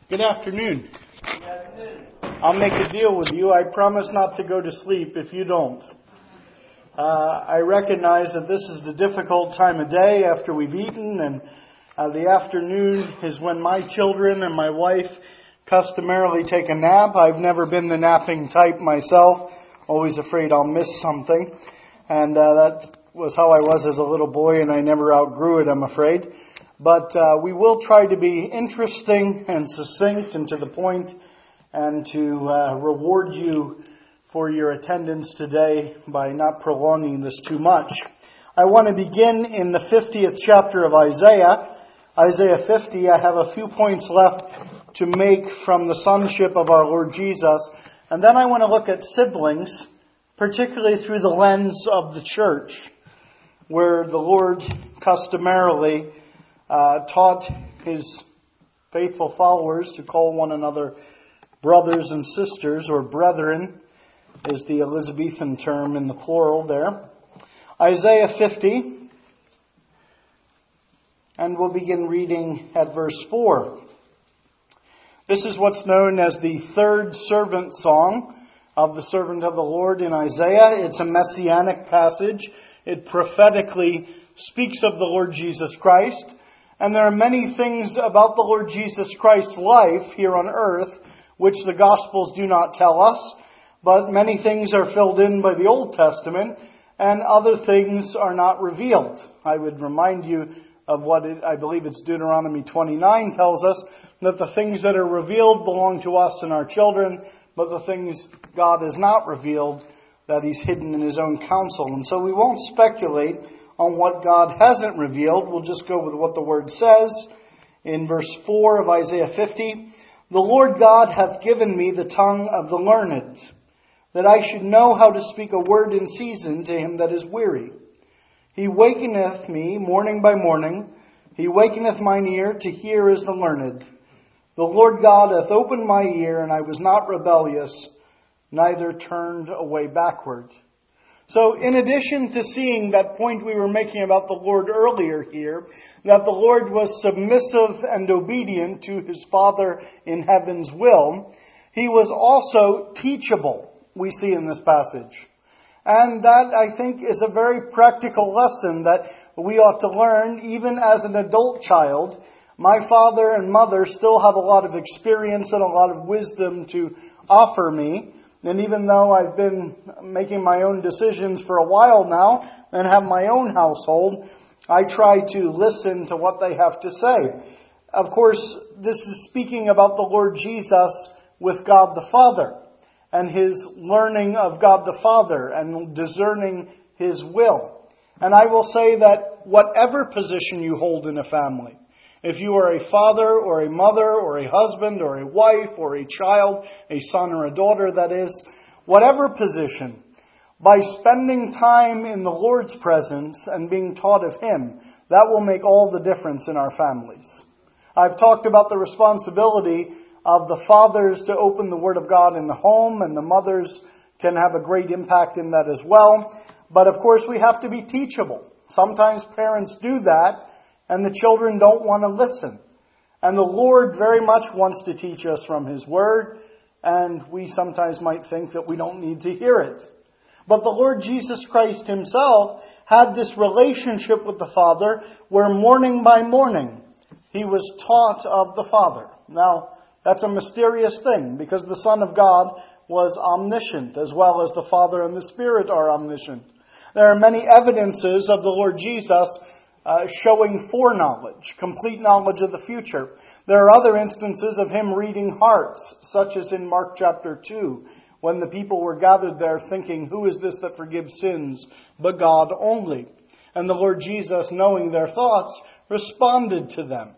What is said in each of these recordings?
Good afternoon. I'll make a deal with you. I promise not to go to sleep if you don't. I recognize that this is the difficult time of day after we've eaten, and the afternoon is when my children and my wife customarily take a nap. I've never been the napping type myself, always afraid I'll miss something. And that was how I was as a little boy, and I never outgrew it, I'm afraid. But we will try to be interesting and succinct and to the point, and to reward you for your attendance today by not prolonging this too much. I want to begin in the 50th chapter of Isaiah. Isaiah 50, I have a few points left to make from the sonship of our Lord Jesus. And then I want to look at siblings, particularly through the lens of the church, where the Lord customarily taught His faithful followers to call one another brothers and sisters, or brethren is the Elizabethan term in the plural there. Isaiah 50, and we'll begin reading at verse 4. This is what's known as the third servant song of the servant of the Lord in Isaiah. It's a messianic passage. It prophetically speaks of the Lord Jesus Christ. And there are many things about the Lord Jesus Christ's life here on earth which the Gospels do not tell us, but many things are filled in by the Old Testament, and other things are not revealed. I would remind you of what I believe it's Deuteronomy 29 tells us, that the things that are revealed belong to us and our children, but the things God has not revealed, that He's hidden in His own counsel. And so we won't speculate on what God hasn't revealed. We'll just go with what the Word says. In verse 4 of Isaiah 50, "The Lord God hath given me the tongue of the learned, that I should know how to speak a word in season to him that is weary. He wakeneth me morning by morning. He wakeneth mine ear to hear as the learned. The Lord God hath opened my ear, and I was not rebellious, neither turned away backward." So in addition to seeing that point we were making about the Lord earlier here, that the Lord was submissive and obedient to His Father in heaven's will, He was also teachable, we see in this passage. And that, I think, is a very practical lesson that we ought to learn even as an adult child. My father and mother still have a lot of experience and a lot of wisdom to offer me. And even though I've been making my own decisions for a while now and have my own household, I try to listen to what they have to say. Of course, this is speaking about the Lord Jesus with God the Father and His learning of God the Father and discerning His will. And I will say that whatever position you hold in a family, if you are a father or a mother or a husband or a wife or a child, a son or a daughter, that is, whatever position, by spending time in the Lord's presence and being taught of Him, that will make all the difference in our families. I've talked about the responsibility of the fathers to open the Word of God in the home, and the mothers can have a great impact in that as well. But of course we have to be teachable. Sometimes parents do that, and the children don't want to listen. And the Lord very much wants to teach us from His Word, and we sometimes might think that we don't need to hear it. But the Lord Jesus Christ Himself had this relationship with the Father where morning by morning He was taught of the Father. Now, that's a mysterious thing, because the Son of God was omniscient, as well as the Father and the Spirit are omniscient. There are many evidences of the Lord Jesus showing foreknowledge, complete knowledge of the future. There are other instances of Him reading hearts, such as in Mark chapter 2, when the people were gathered there thinking, "Who is this that forgives sins but God only?" And the Lord Jesus, knowing their thoughts, responded to them.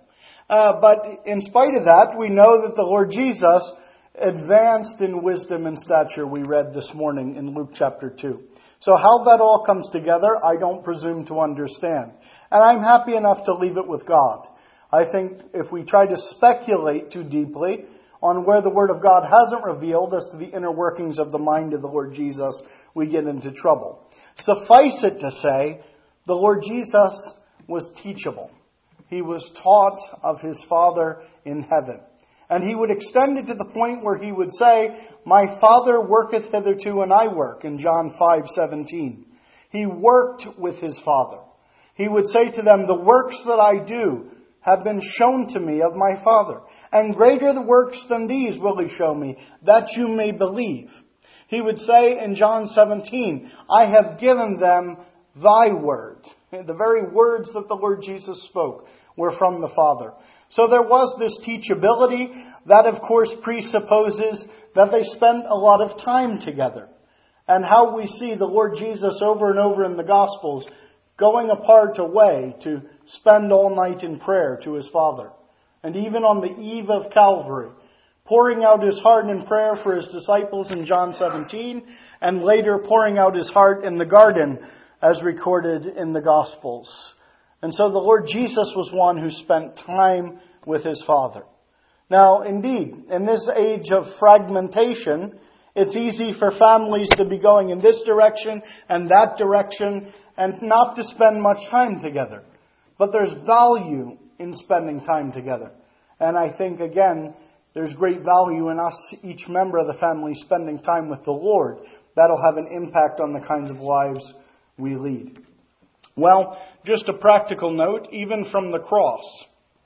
But in spite of that, we know that the Lord Jesus advanced in wisdom and stature, we read this morning in Luke chapter 2. So how that all comes together, I don't presume to understand. And I'm happy enough to leave it with God. I think if we try to speculate too deeply on where the Word of God hasn't revealed as to the inner workings of the mind of the Lord Jesus, we get into trouble. Suffice it to say, the Lord Jesus was teachable. He was taught of His Father in heaven. And he would extend it to the point where he would say, "My Father worketh hitherto, and I work," in John 5:17. He worked with his Father. He would say to them, "The works that I do have been shown to me of my Father. And greater the works than these will he show me, that you may believe." He would say in John 17, "I have given them thy word." The very words that the Lord Jesus spoke were from the Father. So there was this teachability. That, of course, presupposes that they spent a lot of time together. And how we see the Lord Jesus over and over in the Gospels going apart away to spend all night in prayer to his Father. And even on the eve of Calvary, pouring out his heart in prayer for his disciples in John 17, and later pouring out his heart in the garden as recorded in the Gospels. And so the Lord Jesus was one who spent time with his Father. Now, indeed, in this age of fragmentation, it's easy for families to be going in this direction and that direction and not to spend much time together. But there's value in spending time together. And I think, again, there's great value in us, each member of the family, spending time with the Lord. That'll have an impact on the kinds of lives we lead. Well, just a practical note, even from the cross,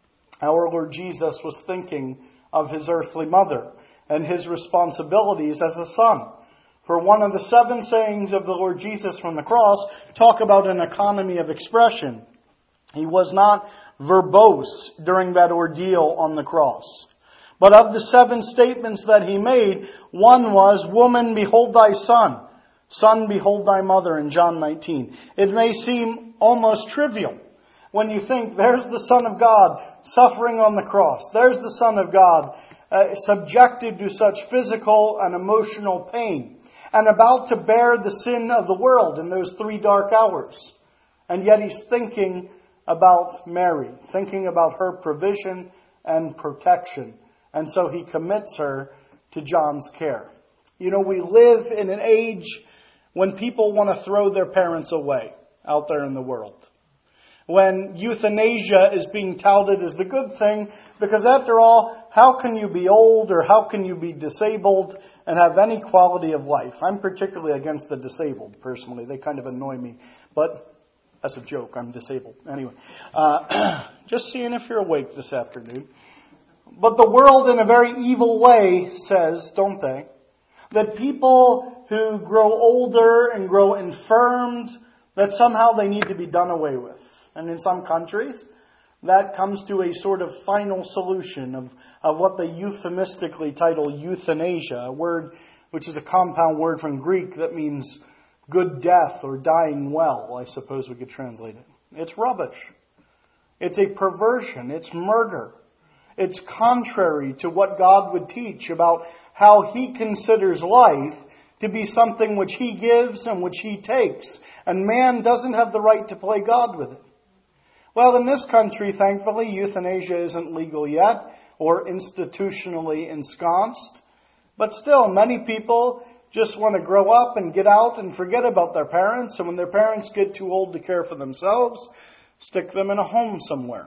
our Lord Jesus was thinking of his earthly mother and his responsibilities as a son. For one of the 7 sayings of the Lord Jesus from the cross talk about an economy of expression. He was not verbose during that ordeal on the cross. But of the 7 statements that he made, one was, "Woman, behold thy son. Son, behold thy mother," in John 19. It may seem almost trivial when you think there's the Son of God suffering on the cross. There's the Son of God subjected to such physical and emotional pain and about to bear the sin of the world in those 3 dark hours. And yet he's thinking about Mary, thinking about her provision and protection. And so he commits her to John's care. You know, we live in an age when people want to throw their parents away out there in the world. When euthanasia is being touted as the good thing, because after all, how can you be old or how can you be disabled and have any quality of life? I'm particularly against the disabled, personally. They kind of annoy me. But that's a joke. I'm disabled. Anyway, just seeing if you're awake this afternoon. But the world in a very evil way says, don't they, that people who grow older and grow infirmed, that somehow they need to be done away with. And in some countries, that comes to a sort of final solution of what they euphemistically title euthanasia, a word which is a compound word from Greek that means good death or dying well, I suppose we could translate it. It's rubbish. It's a perversion. It's murder. It's contrary to what God would teach about how He considers life to be something which He gives and which He takes. And man doesn't have the right to play God with it. Well, in this country, thankfully, euthanasia isn't legal yet or institutionally ensconced. But still, many people just want to grow up and get out and forget about their parents. And when their parents get too old to care for themselves, stick them in a home somewhere.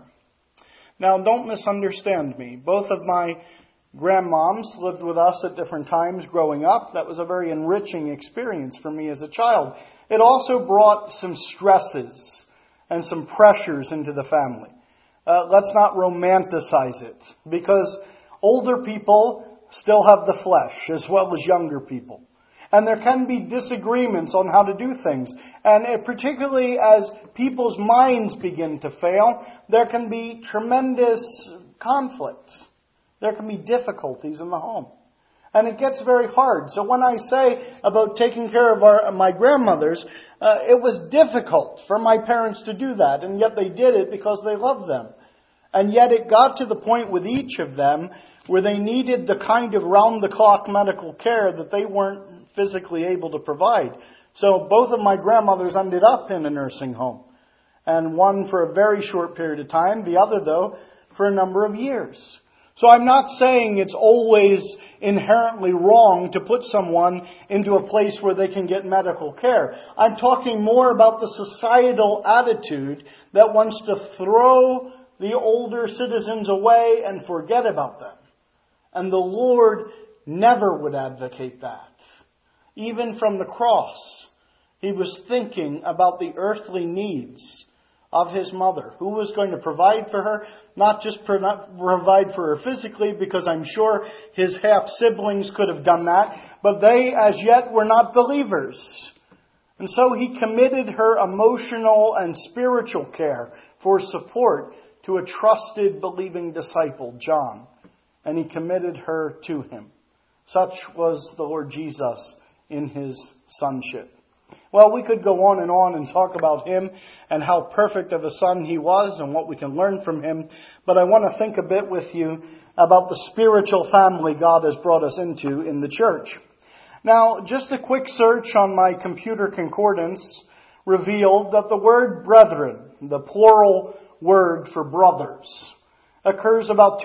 Now, don't misunderstand me. Both of my grandmoms lived with us at different times growing up. That was a very enriching experience for me as a child. It also brought some stresses and some pressures into the family. Let's not romanticize it, because older people still have the flesh as well as younger people. And there can be disagreements on how to do things. And particularly as people's minds begin to fail, there can be tremendous conflict. There can be difficulties in the home. And it gets very hard. So when I say about taking care of my grandmothers, it was difficult for my parents to do that. And yet they did it because they loved them. And yet it got to the point with each of them where they needed the kind of round-the-clock medical care that they weren't physically able to provide. So both of my grandmothers ended up in a nursing home. And one for a very short period of time, the other, though, for a number of years. So I'm not saying it's always inherently wrong to put someone into a place where they can get medical care. I'm talking more about the societal attitude that wants to throw the older citizens away and forget about them. And the Lord never would advocate that. Even from the cross, he was thinking about the earthly needs of his mother, who was going to provide for her, not just provide for her physically, because I'm sure his half-siblings could have done that, but they as yet were not believers. And so he committed her emotional and spiritual care for support to a trusted believing disciple, John. And he committed her to him. Such was the Lord Jesus in his sonship. Well, we could go on and talk about him and how perfect of a son he was and what we can learn from him. But I want to think a bit with you about the spiritual family God has brought us into in the church. Now, just a quick search on my computer concordance revealed that the word brethren, the plural word for brothers, occurs about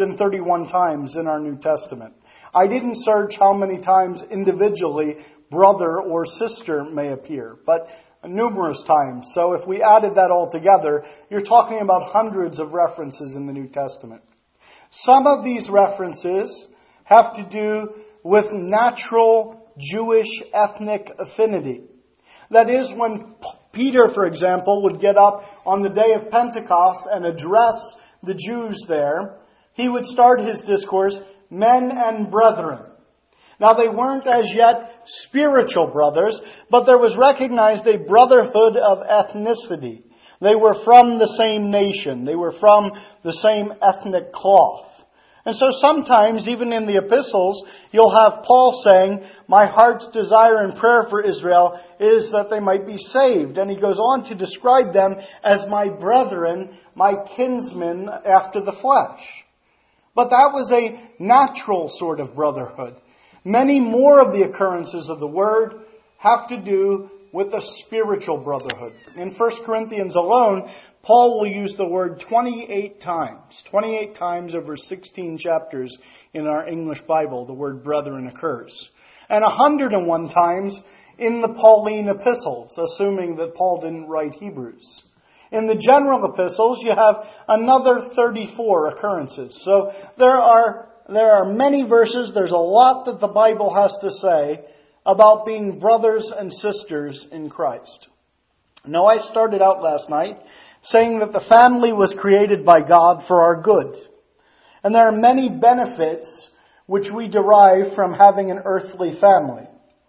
231 times in our New Testament. I didn't search how many times individually brother or sister may appear, but numerous times. So if we added that all together, you're talking about hundreds of references in the New Testament. Some of these references have to do with natural Jewish ethnic affinity. That is, when Peter, for example, would get up on the day of Pentecost and address the Jews there, he would start his discourse, men and brethren. Now, they weren't as yet spiritual brothers, but there was recognized a brotherhood of ethnicity. They were from the same nation. They were from the same ethnic cloth. And so sometimes, even in the epistles, you'll have Paul saying, my heart's desire and prayer for Israel is that they might be saved. And he goes on to describe them as my brethren, my kinsmen after the flesh. But that was a natural sort of brotherhood. Many more of the occurrences of the word have to do with a spiritual brotherhood. In 1 Corinthians alone, Paul will use the word 28 times. 28 times over 16 chapters in our English Bible, the word brethren occurs. And 101 times in the Pauline epistles, assuming that Paul didn't write Hebrews. In the general epistles, you have another 34 occurrences. So there are many verses, there's a lot that the Bible has to say about being brothers and sisters in Christ. Now, I started out last night saying that the family was created by God for our good. And there are many benefits which we derive from having an earthly family.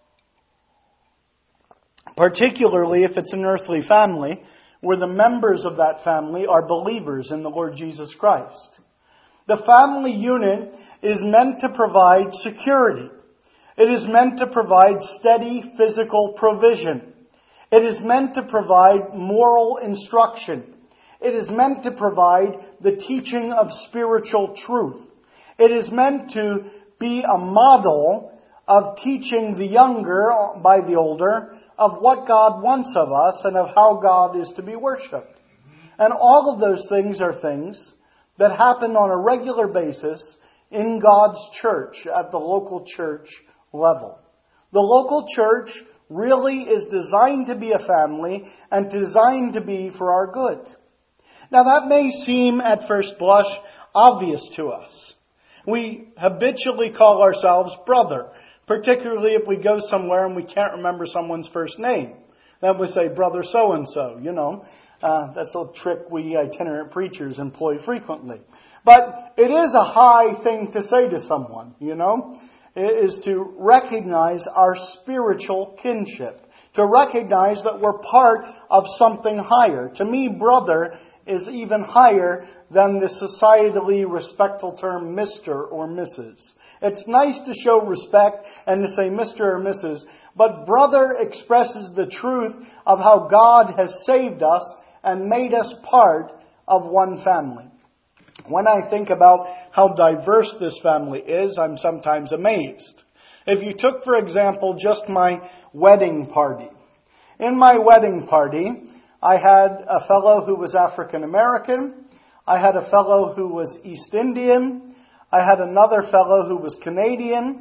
Particularly if it's an earthly family where the members of that family are believers in the Lord Jesus Christ. The family unit is meant to provide security. It is meant to provide steady physical provision. It is meant to provide moral instruction. It is meant to provide the teaching of spiritual truth. It is meant to be a model of teaching the younger by the older of what God wants of us and of how God is to be worshipped. And all of those things are things that happen on a regular basis in God's church at the local church level. The local church really is designed to be a family and designed to be for our good. Now that may seem at first blush obvious to us. We habitually call ourselves brother, particularly if we go somewhere and we can't remember someone's first name. Then we say brother so-and-so, That's a trick we itinerant preachers employ frequently. But it is a high thing to say to someone, It is to recognize our spiritual kinship. To recognize that we're part of something higher. To me, brother is even higher than the societally respectful term Mr. or Mrs. It's nice to show respect and to say Mr. or Mrs., but brother expresses the truth of how God has saved us and made us part of one family. When I think about how diverse this family is, I'm sometimes amazed. If you took, for example, just my wedding party. In my wedding party, I had a fellow who was African American. I had a fellow who was East Indian. I had another fellow who was Canadian.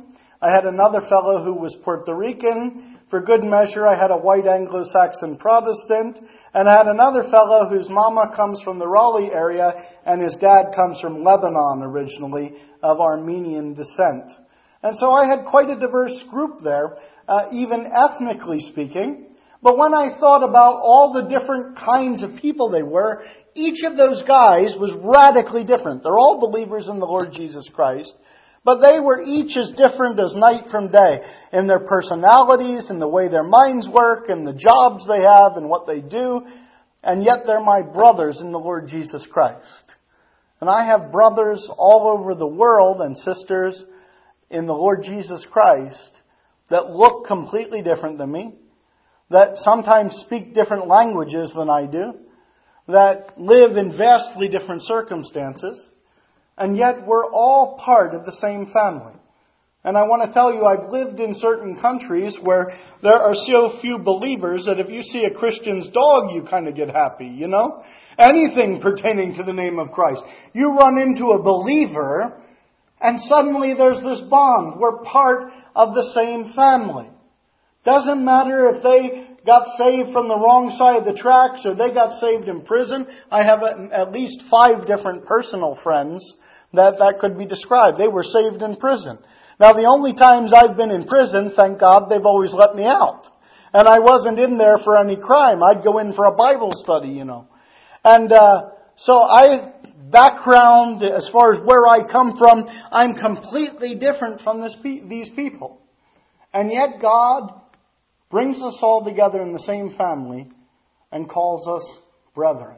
I had another fellow who was Puerto Rican. For good measure, I had a white Anglo-Saxon Protestant. And I had another fellow whose mama comes from the Raleigh area and his dad comes from Lebanon originally, of Armenian descent. And so I had quite a diverse group there, even ethnically speaking. But when I thought about all the different kinds of people they were, each of those guys was radically different. They're all believers in the Lord Jesus Christ, but they were each as different as night from day in their personalities, in the way their minds work, and the jobs they have, and what they do. And yet they're my brothers in the Lord Jesus Christ. And I have brothers all over the world and sisters in the Lord Jesus Christ that look completely different than me, that sometimes speak different languages than I do, that live in vastly different circumstances, and yet we're all part of the same family. And I want to tell you, I've lived in certain countries where there are so few believers that if you see a Christian's dog, you kind of get happy, you know? Anything pertaining to the name of Christ. You run into a believer, and suddenly there's this bond. We're part of the same family. Doesn't matter if they got saved from the wrong side of the tracks or they got saved in prison. I have at least 5 different personal friends that could be described. They were saved in prison. Now, the only times I've been in prison, thank God, they've always let me out. And I wasn't in there for any crime. I'd go in for a Bible study, you know. And so background, as far as where I come from, I'm completely different from these people. And yet God brings us all together in the same family and calls us brethren.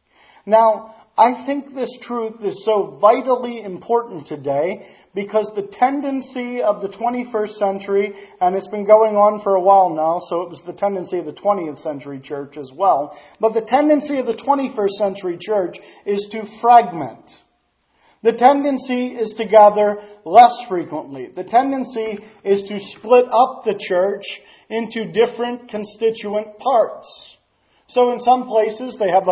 Now, I think this truth is so vitally important today because the tendency of the 21st century, and it's been going on for a while now, so it was the tendency of the 20th century church as well, but the tendency of the 21st century church is to fragment. The tendency is to gather less frequently. The tendency is to split up the church into different constituent parts. So in some places they have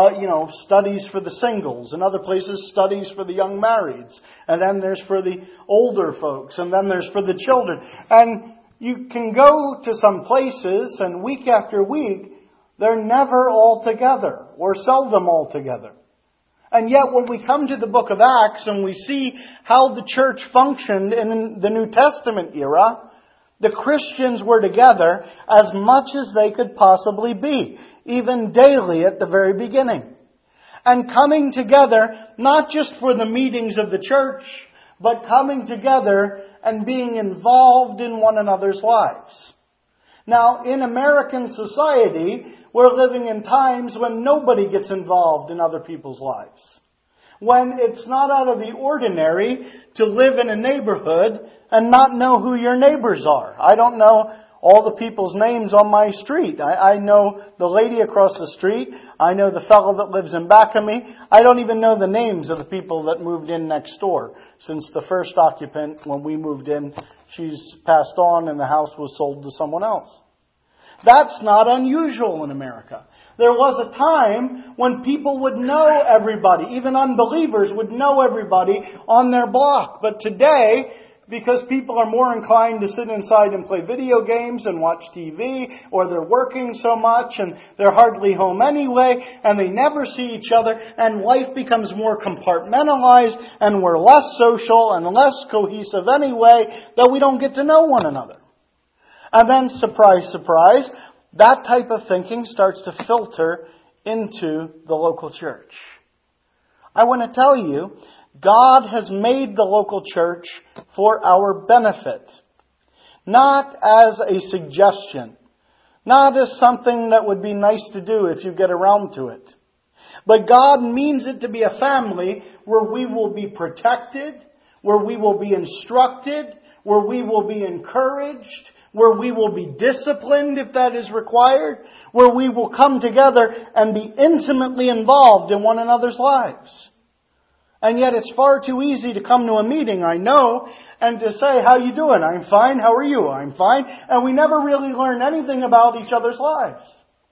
studies for the singles, in other places studies for the young marrieds, and then there's for the older folks, and then there's for the children. And you can go to some places and week after week they're never all together or seldom all together. And yet when we come to the book of Acts and we see how the church functioned in the New Testament era, the Christians were together as much as they could possibly be, even daily at the very beginning. And coming together, not just for the meetings of the church, but coming together and being involved in one another's lives. Now, in American society, we're living in times when nobody gets involved in other people's lives. When it's not out of the ordinary to live in a neighborhood and not know who your neighbors are. I don't know all the people's names on my street. I know the lady across the street. I know the fellow that lives in back of me. I don't even know the names of the people that moved in next door. Since the first occupant, when we moved in, she's passed on and the house was sold to someone else. That's not unusual in America. There was a time when people would know everybody. Even unbelievers would know everybody on their block. But today, because people are more inclined to sit inside and play video games and watch TV, or they're working so much and they're hardly home anyway, and they never see each other, and life becomes more compartmentalized, and we're less social and less cohesive anyway, that we don't get to know one another. And then, surprise, surprise, that type of thinking starts to filter into the local church. I want to tell you, God has made the local church for our benefit. Not as a suggestion. Not as something that would be nice to do if you get around to it. But God means it to be a family where we will be protected, where we will be instructed, where we will be encouraged, where we will be disciplined if that is required, where we will come together and be intimately involved in one another's lives. And yet it's far too easy to come to a meeting, I know, and to say, how you doing? I'm fine. How are you? I'm fine. And we never really learn anything about each other's lives.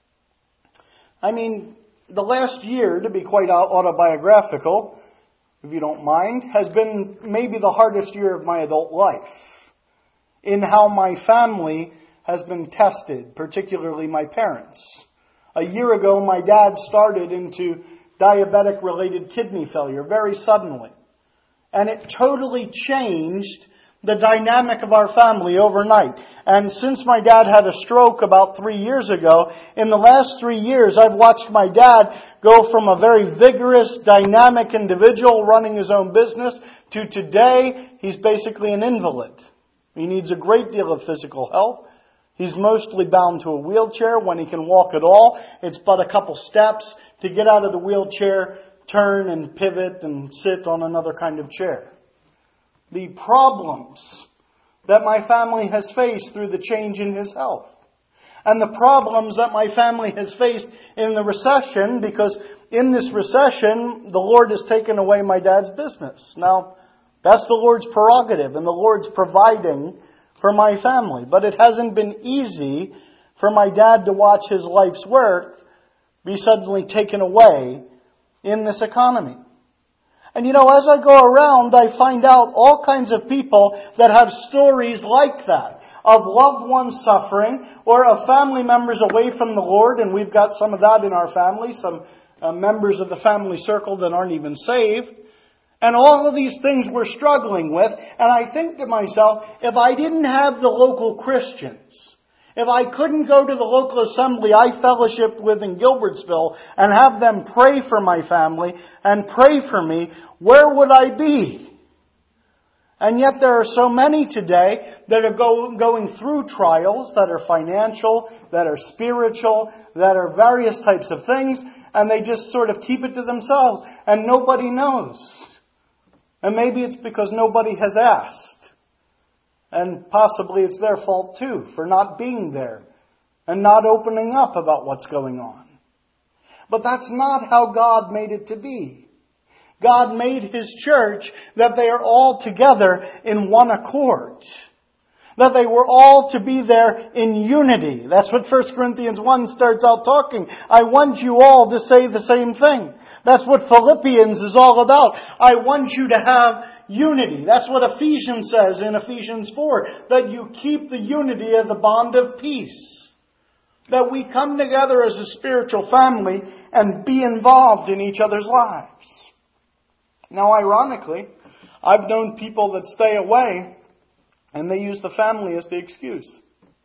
I mean, the last year, to be quite autobiographical, if you don't mind, has been maybe the hardest year of my adult life. in how my family has been tested, particularly my parents. A year ago, my dad started into diabetic-related kidney failure very suddenly. And it totally changed the dynamic of our family overnight. And since my dad had a stroke about 3 years ago, in the last 3 years, I've watched my dad go from a very vigorous, dynamic individual running his own business to today, he's basically an invalid. He needs a great deal of physical help. He's mostly bound to a wheelchair when he can walk at all. It's but a couple steps to get out of the wheelchair, turn and pivot and sit on another kind of chair. The problems that my family has faced through the change in his health. And the problems that my family has faced in the recession, because in this recession, the Lord has taken away my dad's business. Now, that's the Lord's prerogative, and the Lord's providing for my family. But it hasn't been easy for my dad to watch his life's work be suddenly taken away in this economy. And as I go around, I find out all kinds of people that have stories like that, of loved ones suffering, or of family members away from the Lord, and we've got some of that in our family, some members of the family circle that aren't even saved. And all of these things we're struggling with, and I think to myself, if I didn't have the local Christians, if I couldn't go to the local assembly I fellowshiped with in Gilbertsville and have them pray for my family and pray for me, where would I be? And yet there are so many today that are going through trials that are financial, that are spiritual, that are various types of things, and they just sort of keep it to themselves, and nobody knows. And maybe it's because nobody has asked. And possibly it's their fault too, for not being there and not opening up about what's going on. But that's not how God made it to be. God made His church that they are all together in one accord. That they were all to be there in unity. That's what 1 Corinthians 1 starts out talking. I want you all to say the same thing. That's what Philippians is all about. I want you to have unity. That's what Ephesians says in Ephesians 4. That you keep the unity of the bond of peace. That we come together as a spiritual family and be involved in each other's lives. Now, ironically, I've known people that stay away and they use the family as the excuse.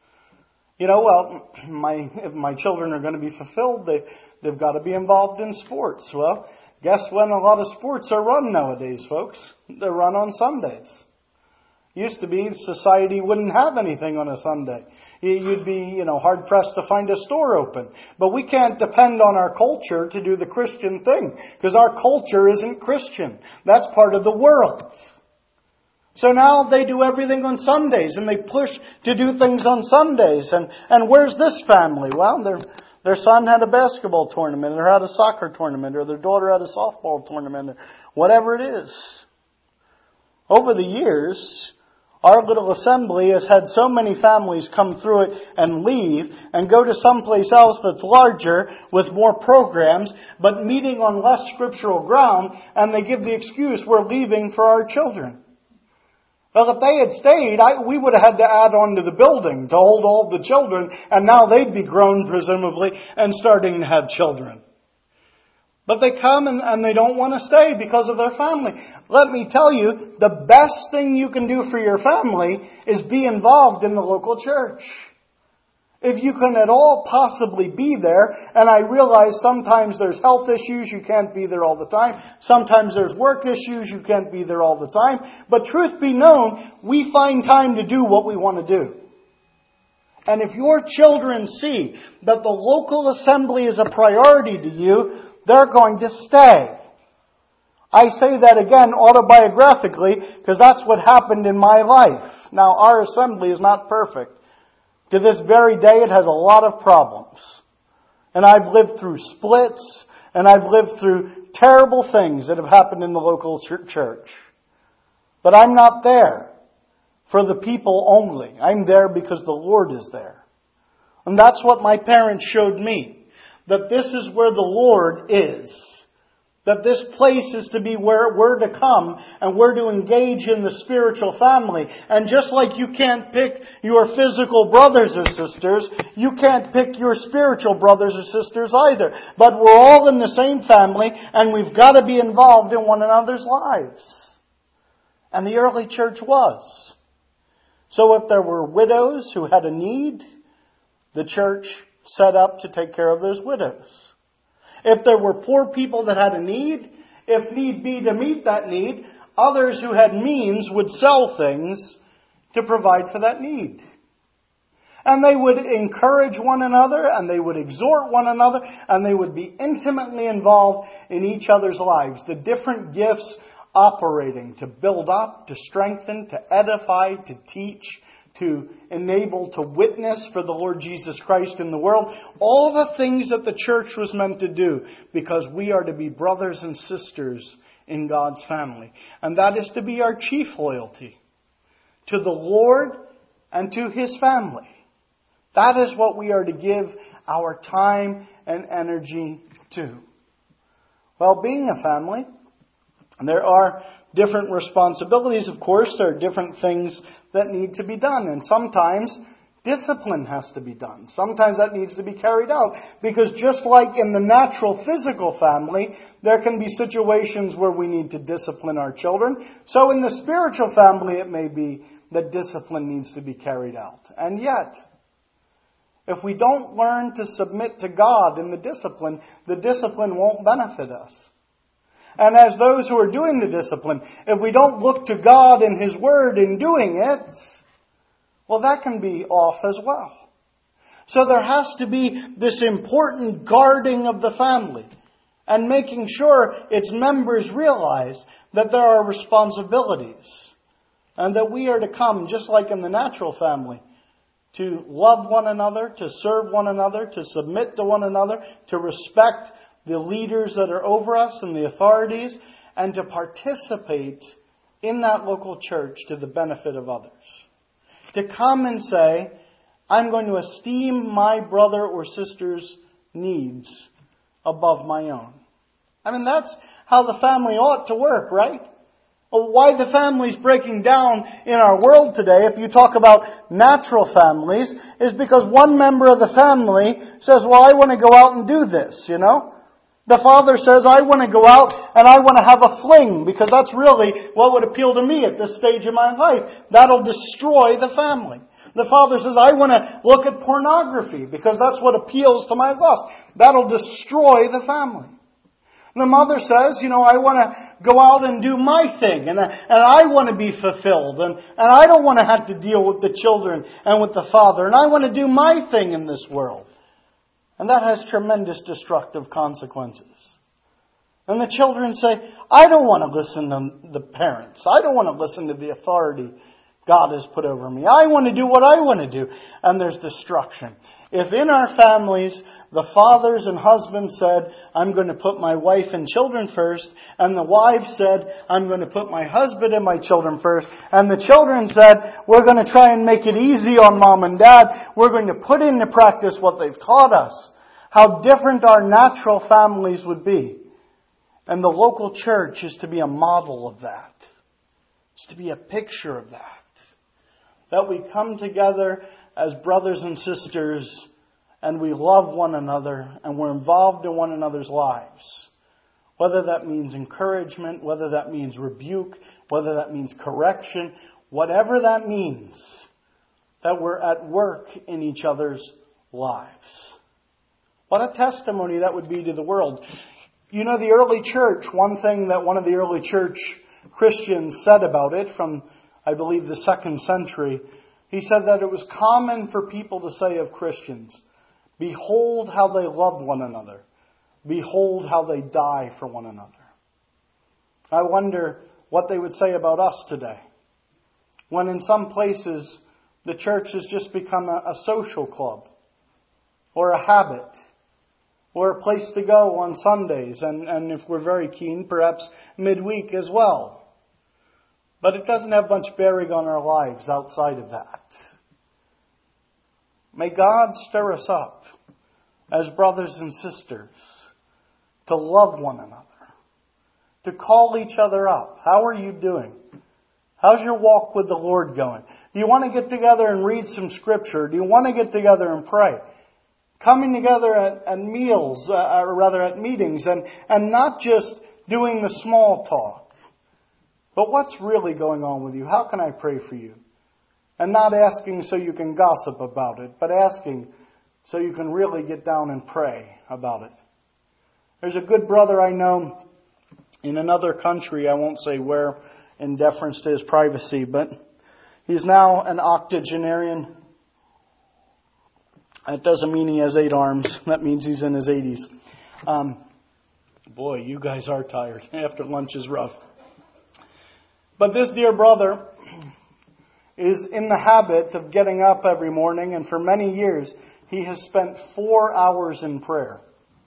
If my children are going to be fulfilled, they've got to be involved in sports. Well, guess when a lot of sports are run nowadays, folks? They're run on Sundays. Used to be society wouldn't have anything on a Sunday. You'd be, hard-pressed to find a store open. But we can't depend on our culture to do the Christian thing, because our culture isn't Christian. That's part of the world. So now they do everything on Sundays, and they push to do things on Sundays. And where's this family? Well, their son had a basketball tournament, or had a soccer tournament, or their daughter had a softball tournament, or whatever it is. Over the years, our little assembly has had so many families come through it and leave and go to someplace else that's larger with more programs, but meeting on less scriptural ground, and they give the excuse, we're leaving for our children. Well, if they had stayed, we would have had to add on to the building to hold all the children, and now they'd be grown, presumably, and starting to have children. But they come and they don't want to stay because of their family. Let me tell you, the best thing you can do for your family is be involved in the local church. If you can at all possibly be there, and I realize sometimes there's health issues, you can't be there all the time. Sometimes there's work issues, you can't be there all the time. But truth be known, we find time to do what we want to do. And if your children see that the local assembly is a priority to you, they're going to stay. I say that again autobiographically because that's what happened in my life. Now, our assembly is not perfect. To this very day, it has a lot of problems. And I've lived through splits, and I've lived through terrible things that have happened in the local church. But I'm not there for the people only. I'm there because the Lord is there. And that's what my parents showed me. That this is where the Lord is. That this place is to be where we're to come and we're to engage in the spiritual family. And just like you can't pick your physical brothers or sisters, you can't pick your spiritual brothers or sisters either. But we're all in the same family and we've got to be involved in one another's lives. And the early church was. So if there were widows who had a need, the church set up to take care of those widows. If there were poor people that had a need, if need be to meet that need, others who had means would sell things to provide for that need. And they would encourage one another, and they would exhort one another, and they would be intimately involved in each other's lives. The different gifts operating to build up, to strengthen, to edify, to teach, to enable, to witness for the Lord Jesus Christ in the world. All the things that the church was meant to do, because we are to be brothers and sisters in God's family. And that is to be our chief loyalty, to the Lord and to His family. That is what we are to give our time and energy to. Well, being a family, there are different responsibilities, of course. There are different things that need to be done. And sometimes discipline has to be done. Sometimes that needs to be carried out. Because just like in the natural physical family, there can be situations where we need to discipline our children. So in the spiritual family, it may be that discipline needs to be carried out. And yet, if we don't learn to submit to God in the discipline won't benefit us. And as those who are doing the discipline, if we don't look to God and His Word in doing it, well, that can be off as well. So there has to be this important guarding of the family and making sure its members realize that there are responsibilities and that we are to come, just like in the natural family, to love one another, to serve one another, to submit to one another, to respect the leaders that are over us and the authorities, and to participate in that local church to the benefit of others. To come and say, I'm going to esteem my brother or sister's needs above my own. I mean, that's how the family ought to work, right? Why the family's breaking down in our world today, if you talk about natural families, is because one member of the family says, well, I want to go out and do this, you know? The father says, I want to go out and I want to have a fling because that's really what would appeal to me at this stage of my life. That'll destroy the family. The father says, I want to look at pornography because that's what appeals to my lust. That'll destroy the family. The mother says, I want to go out and do my thing and I want to be fulfilled and I don't want to have to deal with the children and with the father and I want to do my thing in this world. And that has tremendous destructive consequences. And the children say, I don't want to listen to the parents. I don't want to listen to the authority God has put over me. I want to do what I want to do. And there's destruction. If in our families, the fathers and husbands said, I'm going to put my wife and children first, and the wife said, I'm going to put my husband and my children first, and the children said, we're going to try and make it easy on mom and dad, we're going to put into practice what they've taught us, how different our natural families would be. And the local church is to be a model of that. It's to be a picture of that. That we come together as brothers and sisters and we love one another and we're involved in one another's lives. Whether that means encouragement, whether that means rebuke, whether that means correction, whatever that means, that we're at work in each other's lives. What a testimony that would be to the world. The early church, one thing that one of the early church Christians said about it from, I believe, the 2nd century, he said that it was common for people to say of Christians, behold how they love one another. Behold how they die for one another. I wonder what they would say about us today. When in some places the church has just become a social club or a habit or a place to go on Sundays and if we're very keen, perhaps midweek as well. But it doesn't have much bearing on our lives outside of that. May God stir us up as brothers and sisters to love one another, to call each other up. How are you doing? How's your walk with the Lord going? Do you want to get together and read some Scripture? Do you want to get together and pray? Coming together at meals, or rather at meetings, and not just doing the small talk. But what's really going on with you? How can I pray for you? And not asking so you can gossip about it, but asking so you can really get down and pray about it. There's a good brother I know in another country, I won't say where, in deference to his privacy, but he's now an octogenarian. That doesn't mean he has 8 arms. That means he's in his 80s. Boy, you guys are tired. After lunch is rough. But this dear brother is in the habit of getting up every morning, and for many years he has spent 4 hours in prayer.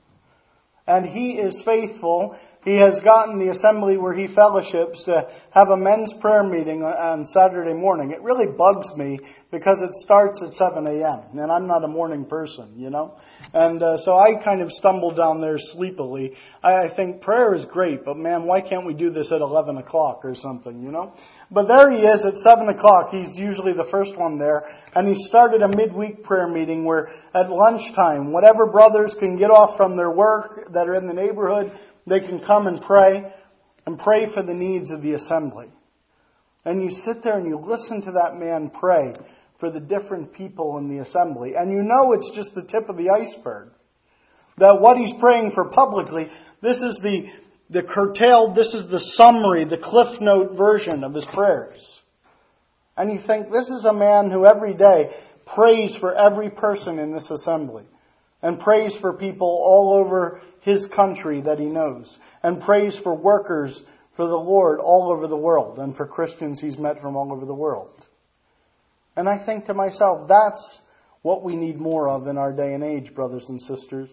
And he is faithful. He has gotten the assembly where he fellowships to have a men's prayer meeting on Saturday morning. It really bugs me because it starts at 7 a.m. and I'm not a morning person, you know. And so I kind of stumble down there sleepily. I think prayer is great, but man, why can't we do this at 11 o'clock or something, you know? But there he is at 7 o'clock. He's usually the first one there. And he started a midweek prayer meeting where at lunchtime, whatever brothers can get off from their work that are in the neighborhood, they can come and pray for the needs of the assembly. And you sit there and you listen to that man pray for the different people in the assembly. And you know it's just the tip of the iceberg. That what he's praying for publicly, this is the curtailed, this is the summary, the Cliff Note version of his prayers. And you think, this is a man who every day prays for every person in this assembly. And prays for people all over his country that he knows. And prays for workers for the Lord all over the world. And for Christians he's met from all over the world. And I think to myself, that's what we need more of in our day and age, brothers and sisters.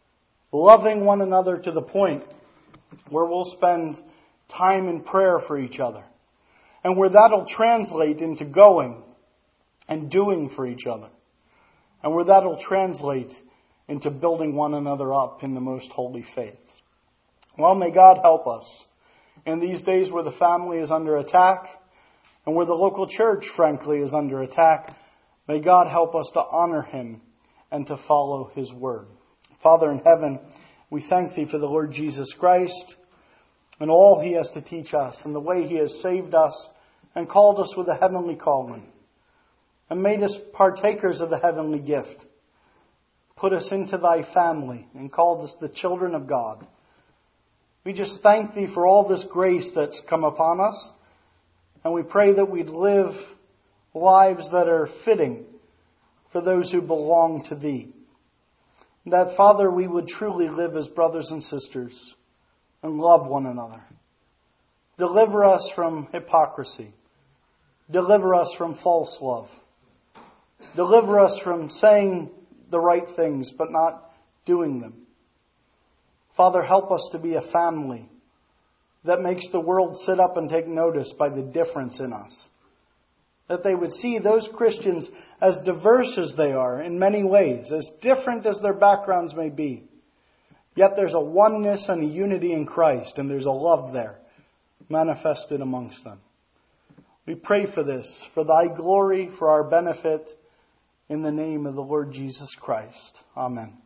Loving one another to the point where we'll spend time in prayer for each other. And where that'll translate into going and doing for each other. And where that'll translate into building one another up in the most holy faith. Well, may God help us in these days where the family is under attack and where the local church, frankly, is under attack. May God help us to honor Him and to follow His word. Father in heaven, we thank Thee for the Lord Jesus Christ and all He has to teach us and the way He has saved us and called us with a heavenly calling and made us partakers of the heavenly gift. Put us into Thy family and called us the children of God. We just thank Thee for all this grace that's come upon us. And we pray that we'd live lives that are fitting for those who belong to Thee. That, Father, we would truly live as brothers and sisters and love one another. Deliver us from hypocrisy. Deliver us from false love. Deliver us from saying the right things, but not doing them. Father, help us to be a family that makes the world sit up and take notice by the difference in us. That they would see those Christians as diverse as they are in many ways, as different as their backgrounds may be. Yet there's a oneness and a unity in Christ, and there's a love there manifested amongst them. We pray for this, for Thy glory, for our benefit, in the name of the Lord Jesus Christ. Amen.